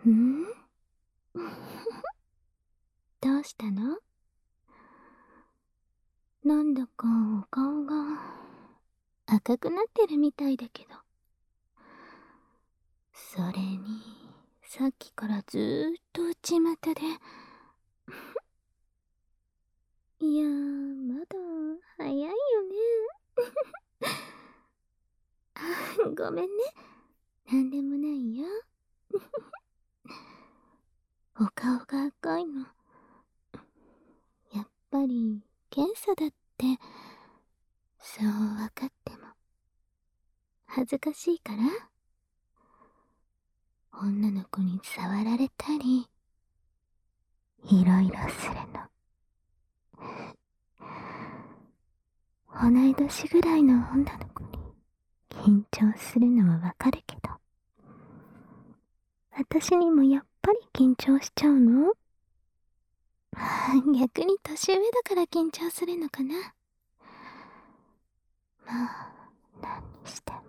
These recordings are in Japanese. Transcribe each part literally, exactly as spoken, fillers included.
んどうしたの？なんだかお顔が赤くなってるみたいだけど。それに、さっきからずーっと内股で。いやー、まだ早いよね。あ、ごめんね。なんでもないよ。お顔が赤いの。やっぱり検査だって。そう分かっても恥ずかしいから？女の子に触られたりいろいろするの。同い年ぐらいの女の子に緊張するのはわかるけど、私にもやっぱり緊張しちゃうの？逆に年上だから緊張するのかな。まあ何にしても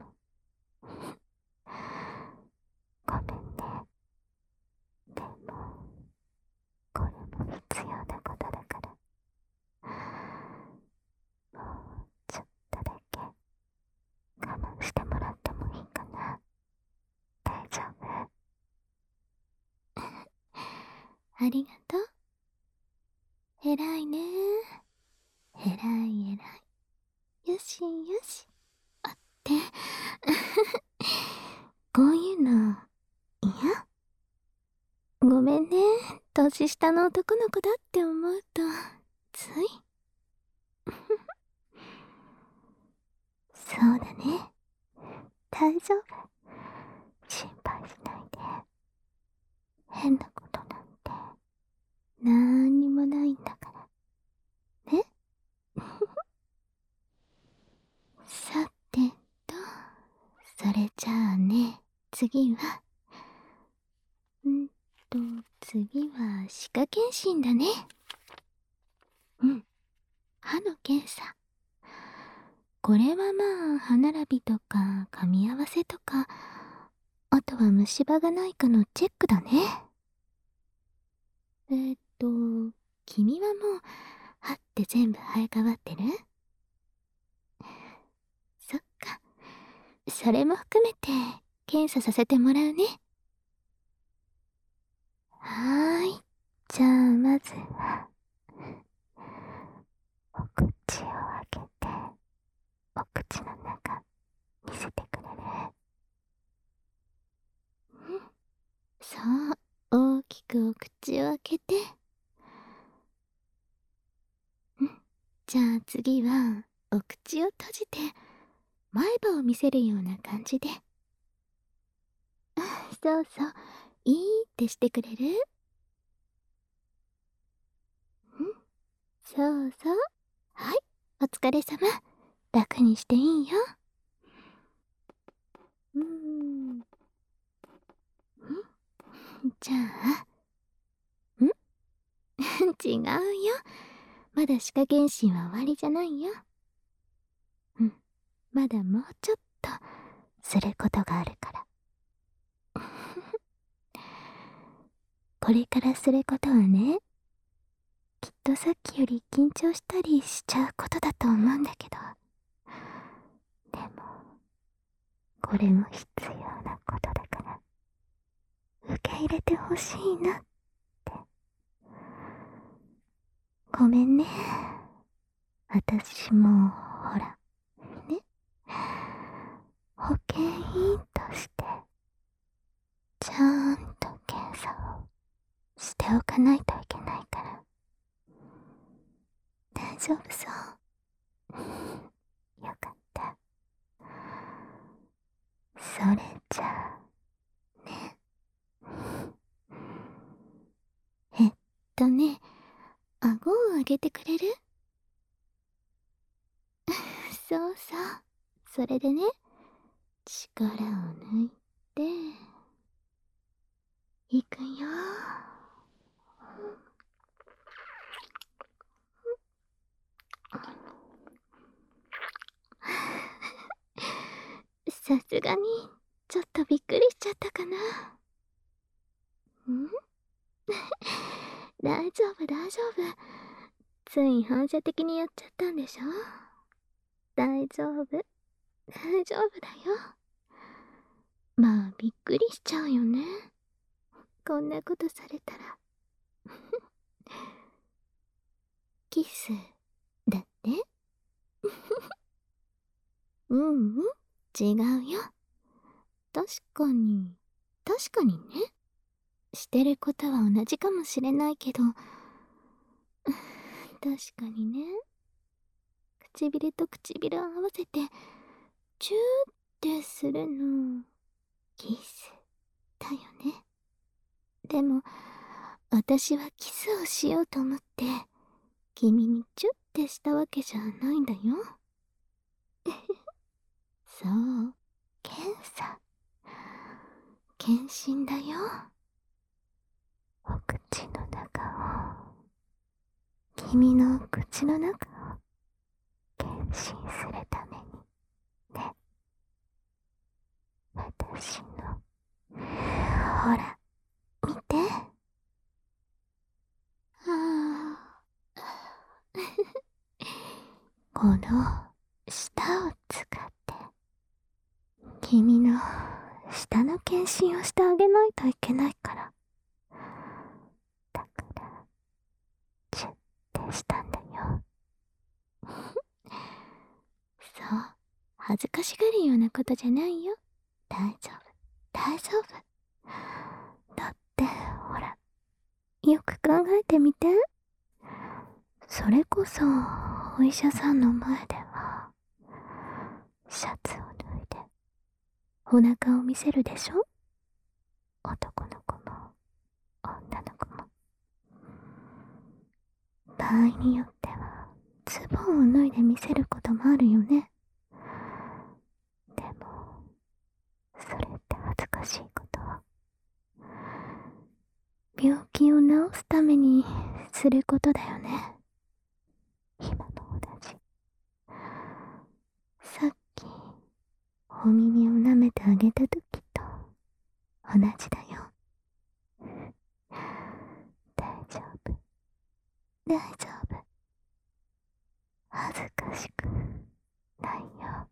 ごめんね。でもこれも必要なことだから、もうちょっとだけ我慢してもらってもいいかな。大丈夫？ありがとう。偉いね。偉い偉い。よしよし。あって。こういうの嫌？ごめんね。年下の男の子だって思うとつい。そうだね。大丈夫。心配しないで。変なことなんてなーにもないんだからね。さてと、それじゃあね、次はんと次は歯科検診だね。うん、歯の検査。これはまあ歯並びとか噛み合わせとか、あとは虫歯がないかのチェックだね。えーっと君はもう歯って全部生え変わってる？そっか、それも含めて検査させてもらうね。はーい。じゃあまずはお口を開けて、お口の中見せてくれる？うん、そう、大きくお口を開けて。うん、じゃあ次はお口を閉じて前歯を見せるような感じで。そうそう、いいってしてくれる？うん、そうそう。はい、お疲れ様。楽にしていいよ。うーん。んじゃあ、ん違うよ。まだ歯科検診は終わりじゃないよ。うん、まだもうちょっとすることがあるから。これからすることはね、きっとさっきより緊張したりしちゃうことだと思うんだけど、でもこれも必要なことだから受け入れてほしいなって。ごめんね。私もほらね、保健員としてちゃんと検査をしておかないといけないから。大丈夫そう？よかった。それじゃあね。えっとね、顎を上げてくれる？そうそう。それでね、力を抜いて、いくよ。さすがに、ちょっとびっくりしちゃったかな。 ん大丈夫大丈夫。つい反射的にやっちゃったんでしょ。大丈夫大丈夫だよ。まあびっくりしちゃうよね、こんなことされたら。キスだってうんうん、違うよ。確かに確かにね。してることは同じかもしれないけど、確かにね。唇と唇合わせてチューってするのキスだよね。でも私はキスをしようと思って君にチュッてしたわけじゃないんだよ。そう、検査検診だよ。お口の中を、君の口の中を検診するためにね。私の、ほら見て。ああこの舌を使って君の舌の検診をしてあげないといけないから。だからチュッてしたんだよ。そう、恥ずかしがるようなことじゃないよ。大丈夫大丈夫。だってほら、よく考えてみて。それこそお医者さんの前ではシャツを脱いでお腹を見せるでしょ。男の子も女の子も。場合によってはズボンを脱いで見せることもあるよね。でもそれって恥ずかしいこと。病気を治すためにすることだよね。今も同じ。さっきお耳を舐めてあげた時と同じだよ。大丈夫大丈夫。恥ずかしくないよ。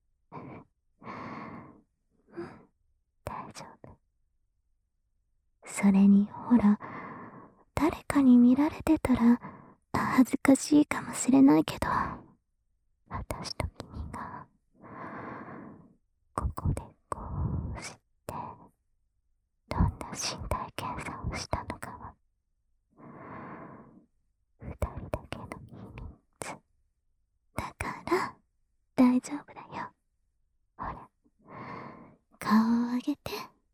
うん、大丈夫。それにほら、誰かに見られてたら恥ずかしいかもしれないけど、私と君がここでこうしてどんな身体検査をしたのかは二人だけの秘密だから大丈夫だよ。ほら、顔を上げて。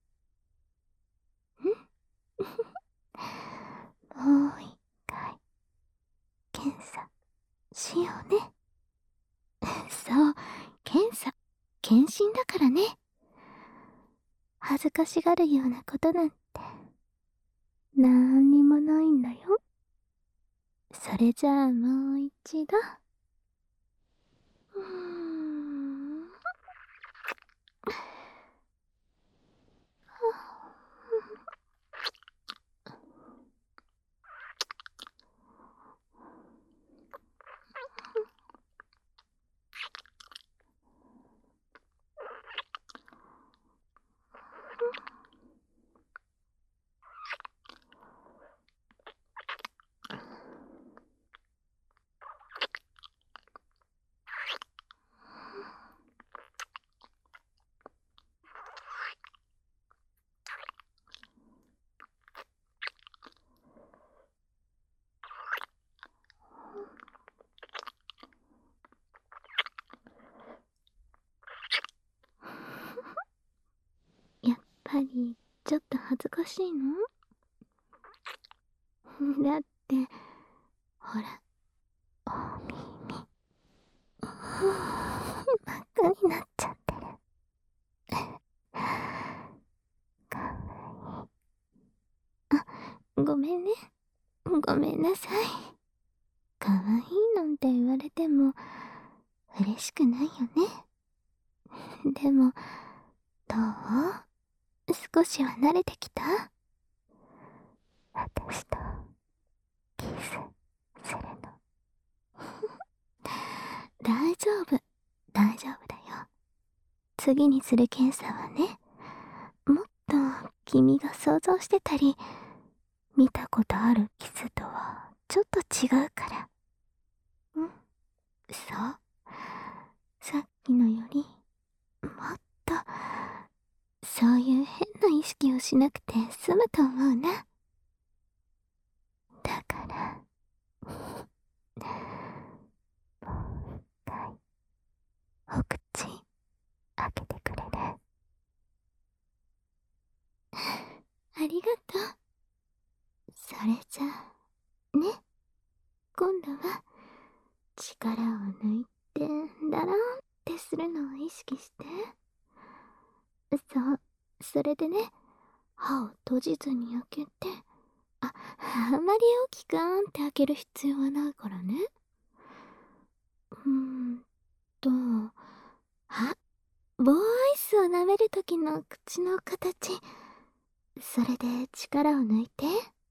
んもう一回検査しようね。そう、検査検診だからね。恥ずかしがるようなことなんてなんにもないんだよ。それじゃあもう一度。うーんやっぱりちょっと恥ずかしいの？だってほら、お耳真っ赤になっちゃってる。かわいい。あ、ごめんね。ごめんなさい。かわいいなんて言われても嬉しくないよね。でもどう？少しは慣れてきた？ 私とキスするの。大丈夫、大丈夫だよ。次にする検査はね、もっと君が想像してたり、見たことあるキスとはちょっと違うから。うん、そう。さっきのより、もっと、そういう変な意識をしなくて済むと思うな。だから、もう一回、お口、開けてくれる？ありがとう。それじゃあ、ね。今度は、力を抜いて、だらーんってするのを意識して。そう、それでね、歯を閉じずに開けて、あ、あんまり大きくあーんって開ける必要はないからね。うーんと、あ、棒アイスを舐めるときの口の形。それで力を抜いて。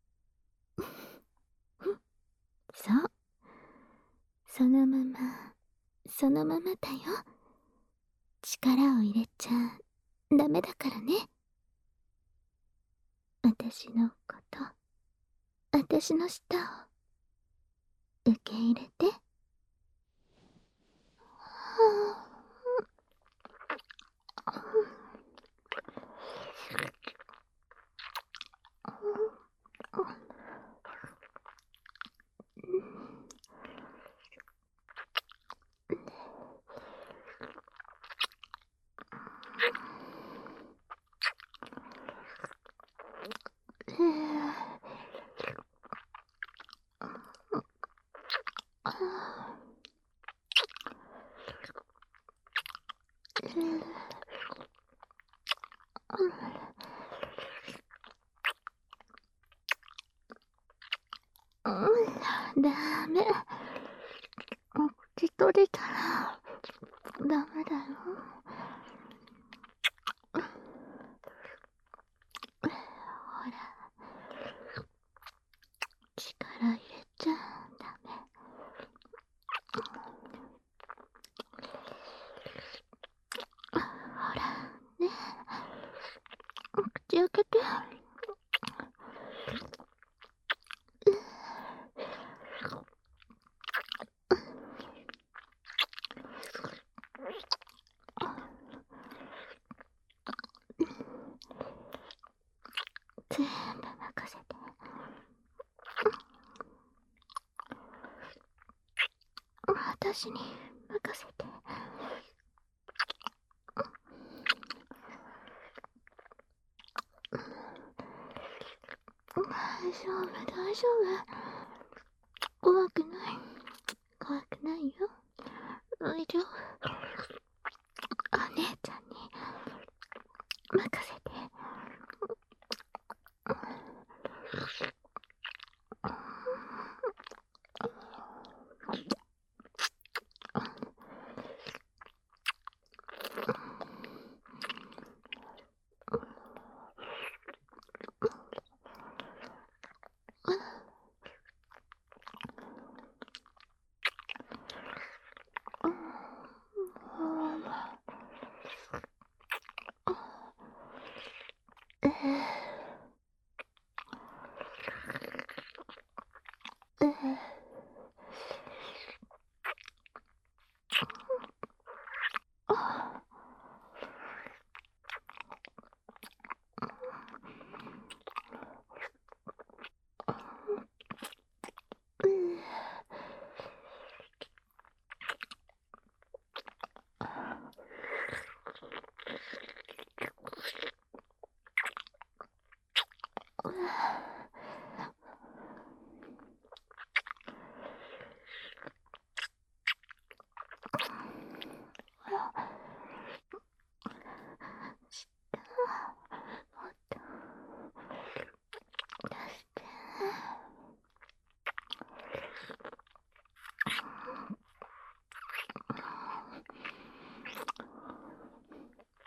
そう。そのまま、そのままだよ。力を入れちゃダメだからね。私のこと、私の舌を受け入れて。はぁ、ダメ。口閉じたらダメだよ。ほら、力入れちゃダメ。ほらね、口開けて。全部任せて。私に任せて。大丈夫、大丈夫。怖くない。怖くないよ。大丈夫。お姉ちゃんに任せて。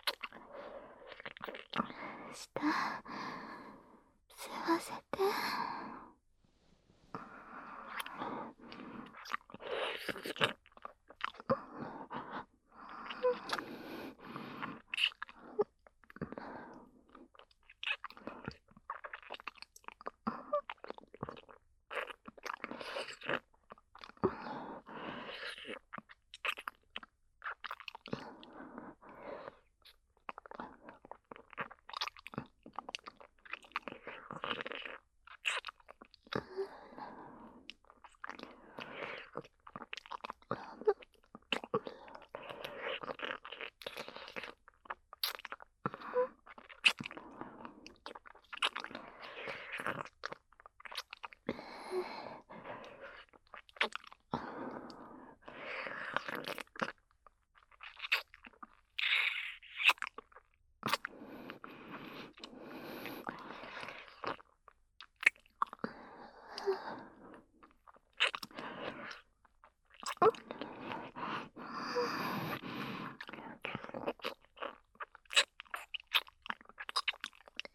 舌吸わせて。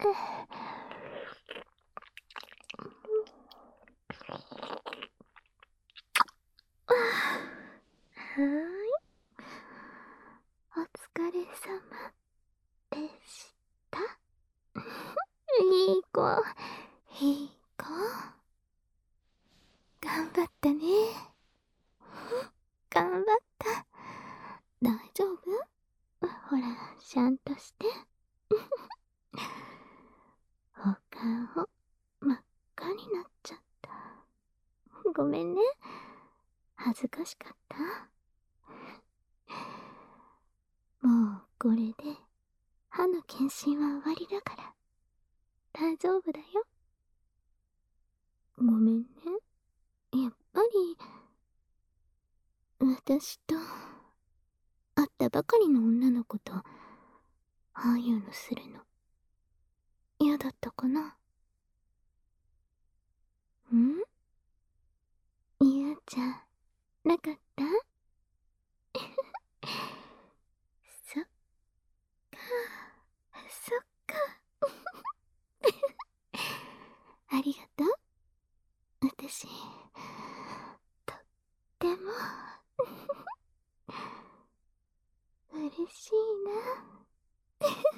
ーい。お疲れ様でした。いい子、いい子。頑張ったね。頑張った。大丈夫？ほら、しゃんとして。お顔、真っ赤になっちゃった。ごめんね。恥ずかしかった？もうこれで歯の検診は終わりだから大丈夫だよ。ごめんね。やっぱり私と会ったばかりの女の子とああいうのするの嫌だったかな？ん？嫌じゃなかった？そっか、そっか。ありがとう。私、とっても嬉しいな。